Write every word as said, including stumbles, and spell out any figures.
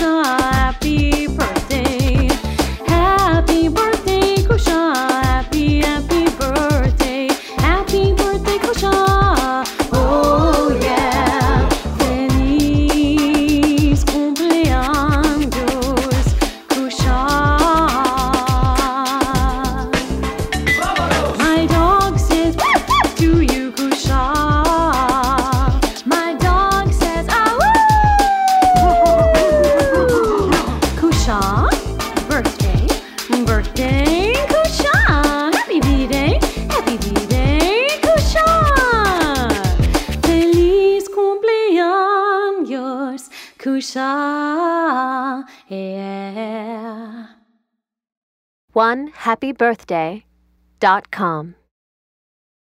Kusha. Happy birthday. Happy birthday, Kusha. Happy, happy birthday. Happy birthday, Kusha. Oh yeah. Feliz cumpleaños, Kusha. My dog says to you, Kusha. My dog says ah woo. Kusha, birthday, birthday, Kusha. Happy B-Day, happy B-Day, Kusha. Feliz cumpleaños, Kusha. Yeah. one happy birthday dot com